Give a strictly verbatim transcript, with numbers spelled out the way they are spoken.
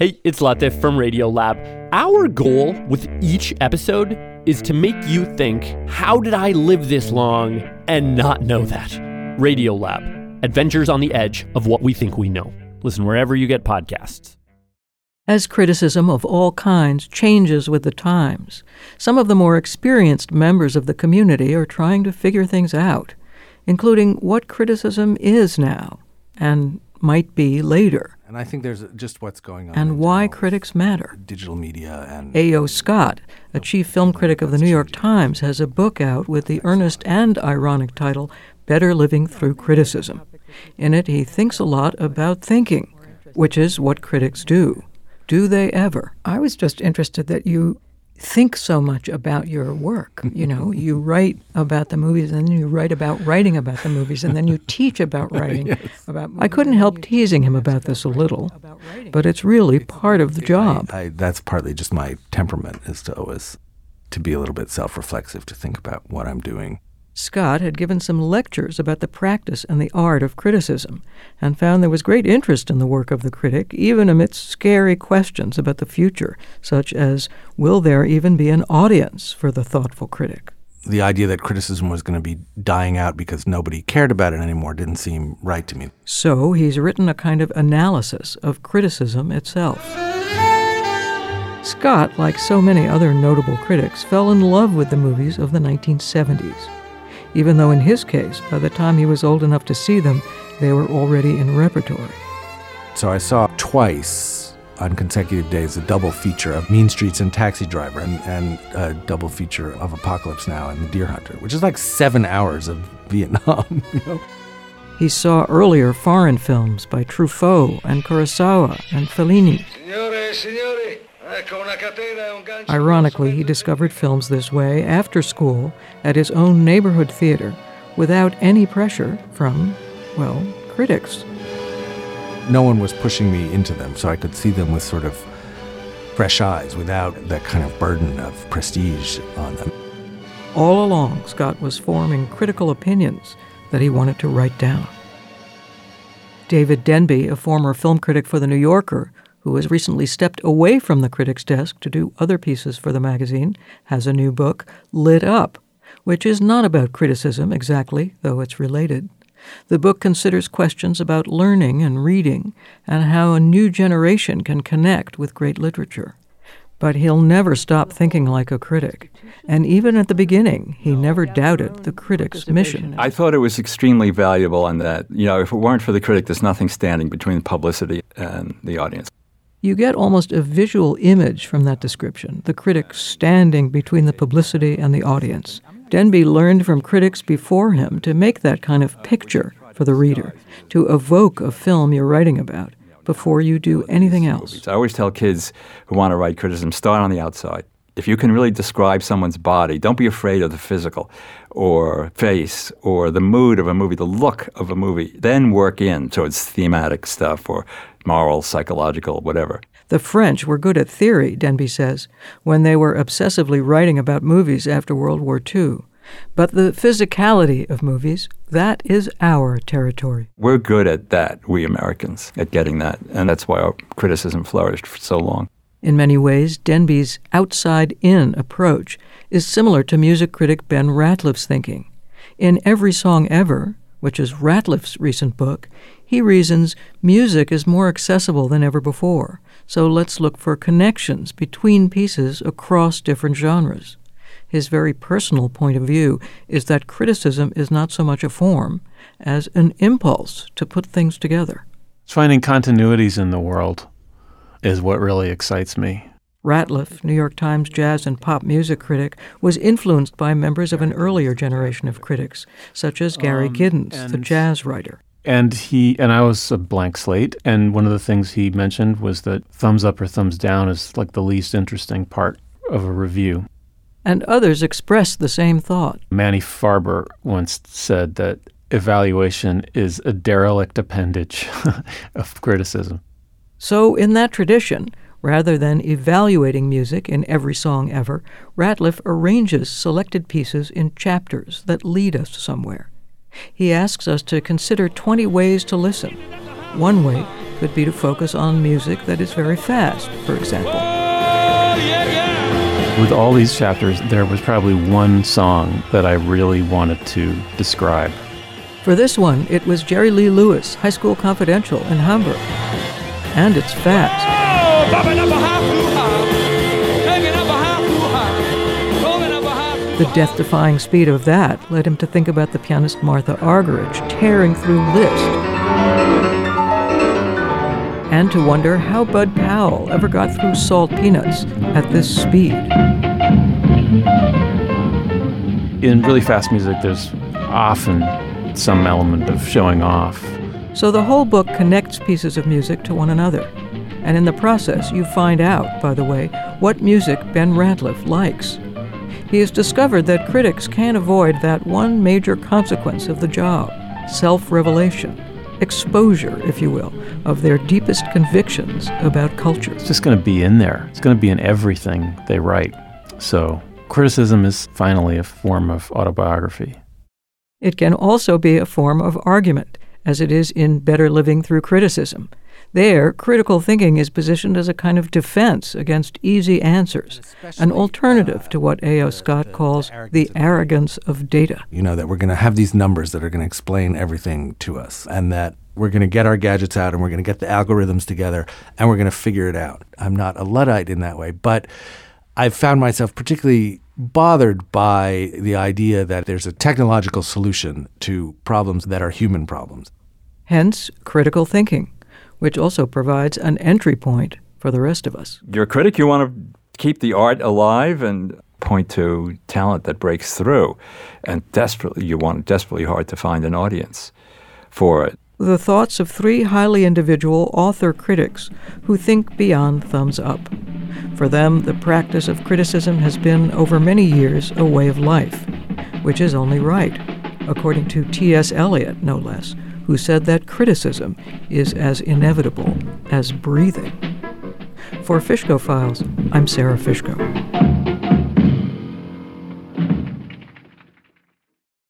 Hey, it's Latif from Radiolab. Our goal with each episode is to make you think, how did I live this long and not know that? Radiolab, adventures on the edge of what we think we know. Listen wherever you get podcasts. As criticism of all kinds changes with the times, some of the more experienced members of the community are trying to figure things out, including what criticism is now and might be later. And I think there's just what's going on. And why critics matter. Digital media and... A O. Scott, a chief film critic of the New York Times, has a book out with the earnest and ironic title, Better Living Through Criticism. In it, he thinks a lot about thinking, which is what critics do. Do they ever? I was just interested that you think so much about your work. You know, you write about the movies, and then you write about writing about the movies, and then you teach about writing yes. about movies. I couldn't help teasing him about this a little, but it's really part of the job. I, I, that's partly just my temperament, is to always to be a little bit self-reflexive, to think about what I'm doing. Scott had given some lectures about the practice and the art of criticism and found there was great interest in the work of the critic, even amidst scary questions about the future, such as, will there even be an audience for the thoughtful critic? The idea that criticism was going to be dying out because nobody cared about it anymore didn't seem right to me. So he's written a kind of analysis of criticism itself. Scott, like so many other notable critics, fell in love with the movies of the nineteen seventies. Even though in his case, by the time he was old enough to see them, they were already in repertory. So I saw twice on consecutive days a double feature of Mean Streets and Taxi Driver, and, and a double feature of Apocalypse Now and The Deer Hunter, which is like seven hours of Vietnam. You know? He saw earlier foreign films by Truffaut and Kurosawa and Fellini. Signore, signore. Ironically, he discovered films this way after school at his own neighborhood theater without any pressure from, well, critics. No one was pushing me into them, so I could see them with sort of fresh eyes without that kind of burden of prestige on them. All along, Scott was forming critical opinions that he wanted to write down. David Denby, a former film critic for The New Yorker, who has recently stepped away from the critic's desk to do other pieces for the magazine, has a new book, Lit Up, which is not about criticism exactly, though it's related. The book considers questions about learning and reading and how a new generation can connect with great literature. But he'll never stop thinking like a critic. And even at the beginning, he never doubted the critic's mission. I thought it was extremely valuable in that, you know, if it weren't for the critic, there's nothing standing between publicity and the audience. You get almost a visual image from that description, the critic standing between the publicity and the audience. Denby learned from critics before him to make that kind of picture for the reader, to evoke a film you're writing about before you do anything else. I always tell kids who want to write criticism, start on the outside. If you can really describe someone's body, don't be afraid of the physical or face or the mood of a movie, the look of a movie. Then work in towards thematic stuff or moral, psychological, whatever. The French were good at theory, Denby says, when they were obsessively writing about movies after World War Two. But the physicality of movies, that is our territory. We're good at that, we Americans, at getting that. And that's why our criticism flourished for so long. In many ways, Denby's outside-in approach is similar to music critic Ben Ratliff's thinking. In Every Song Ever, which is Ratliff's recent book, he reasons music is more accessible than ever before, so let's look for connections between pieces across different genres. His very personal point of view is that criticism is not so much a form as an impulse to put things together. Finding continuities in the world is what really excites me. Ratliff, New York Times jazz and pop music critic, was influenced by members of an earlier generation of critics, such as Gary um, Giddens, the jazz writer. And he and I was a blank slate, and one of the things he mentioned was that thumbs up or thumbs down is like the least interesting part of a review. And others expressed the same thought. Manny Farber once said that evaluation is a derelict appendage of criticism. So in that tradition, rather than evaluating music in Every Song Ever, Ratliff arranges selected pieces in chapters that lead us somewhere. He asks us to consider twenty ways to listen. One way could be to focus on music that is very fast, for example. With all these chapters, there was probably one song that I really wanted to describe. For this one, it was Jerry Lee Lewis, High School Confidential in Hamburg. And it's fast. The death-defying speed of that led him to think about the pianist Martha Argerich tearing through Liszt, and to wonder how Bud Powell ever got through Salt Peanuts at this speed. In really fast music, there's often some element of showing off. So the whole book connects pieces of music to one another. And in the process, you find out, by the way, what music Ben Ratliff likes. He has discovered that critics can't avoid that one major consequence of the job, self-revelation, exposure, if you will, of their deepest convictions about culture. It's just going to be in there. It's going to be in everything they write. So criticism is finally a form of autobiography. It can also be a form of argument, as it is in Better Living Through Criticism. There, critical thinking is positioned as a kind of defense against easy answers, an alternative to what A O. Scott calls the arrogance of data. You know, that we're going to have these numbers that are going to explain everything to us, and that we're going to get our gadgets out and we're going to get the algorithms together and we're going to figure it out. I'm not a Luddite in that way, but I've found myself particularly bothered by the idea that there's a technological solution to problems that are human problems. Hence, critical thinking, which also provides an entry point for the rest of us. You're a critic, you want to keep the art alive and point to talent that breaks through. And desperately, you want desperately hard to find an audience for it. The thoughts of three highly individual author critics who think beyond thumbs up. For them, the practice of criticism has been, over many years, a way of life, which is only right, according to T S Eliot, no less, who said that criticism is as inevitable as breathing. For Fishko Files, I'm Sarah Fishko.